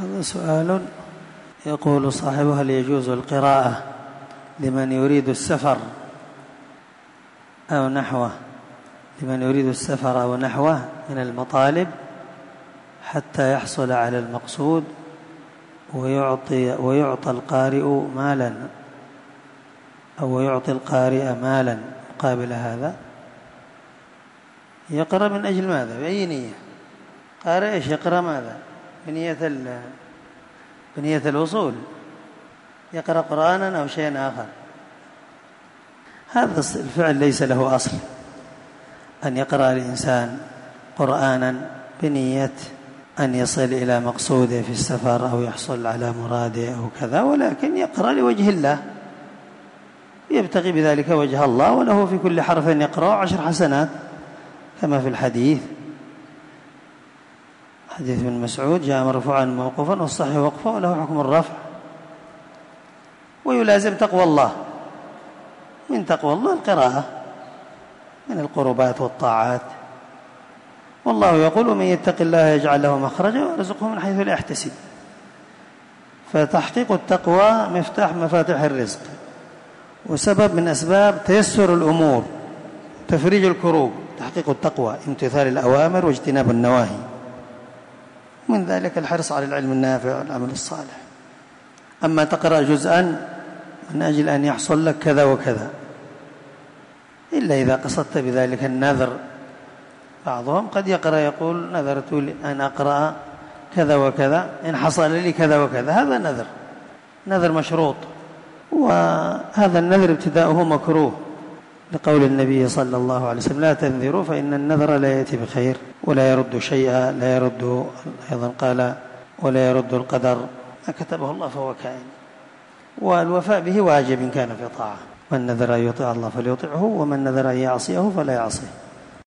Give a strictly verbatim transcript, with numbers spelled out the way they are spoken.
هذا سؤال يقول صاحبه: هل يجوز القراءة لمن يريد السفر أو نحوه لمن يريد السفر أو نحوه من المطالب حتى يحصل على المقصود ويعطي ويعطى القارئ مالا أو يعطي القارئ مالا مقابل هذا؟ يقرأ من أجل ماذا؟ بأي نية؟ قارئ إيش يقرأ ماذا؟ بنية بنية الوصول، يقرأ قرآنا أو شيئا آخر. هذا الفعل ليس له أصل، أن يقرأ الإنسان قرآنا بنية أن يصل إلى مقصوده في السفر أو يحصل على مراده أو كذا، ولكن يقرأ لوجه الله، يبتغي بذلك وجه الله، وله في كل حرف يقرأ عشر حسنات كما في الحديث حديث ابن مسعود: جاء مرفوعا موقوفا والصحيح وقفا وله حكم الرفع. ويلازم تقوى الله، من تقوى الله القراءة من القربات والطاعات، والله يقول: ومن يتق الله يجعل له مخرجا ويرزقه من حيث لا يحتسب. فتحقيق التقوى مفتاح مفاتيح الرزق، وسبب من أسباب تيسر الأمور، تفريج الكروب. تحقيق التقوى امتثال الأوامر واجتناب النواهي، من ذلك الحرص على العلم النافع والعمل الصالح. أما تقرأ جزءا من أجل أن يحصل لك كذا وكذا، إلا إذا قصدت بذلك النذر. بعضهم قد يقرأ يقول: نذرت أن أقرأ كذا وكذا إن حصل لي كذا وكذا، هذا نذر، نذر مشروط، وهذا النذر ابتداؤه مكروه، لقول النبي صلى الله عليه وسلم: لا تنذروا فإن النذر لا يأتي بخير ولا يرد شيئا، لا يرد، أيضا قال: ولا يرد القدر، ما كتبه الله فهو كائن. والوفاء به واجب إن كان في طاعة. من نذر أن يطيع الله فليطيعه، ومن نذر أن يعصيه فلا يعصيه.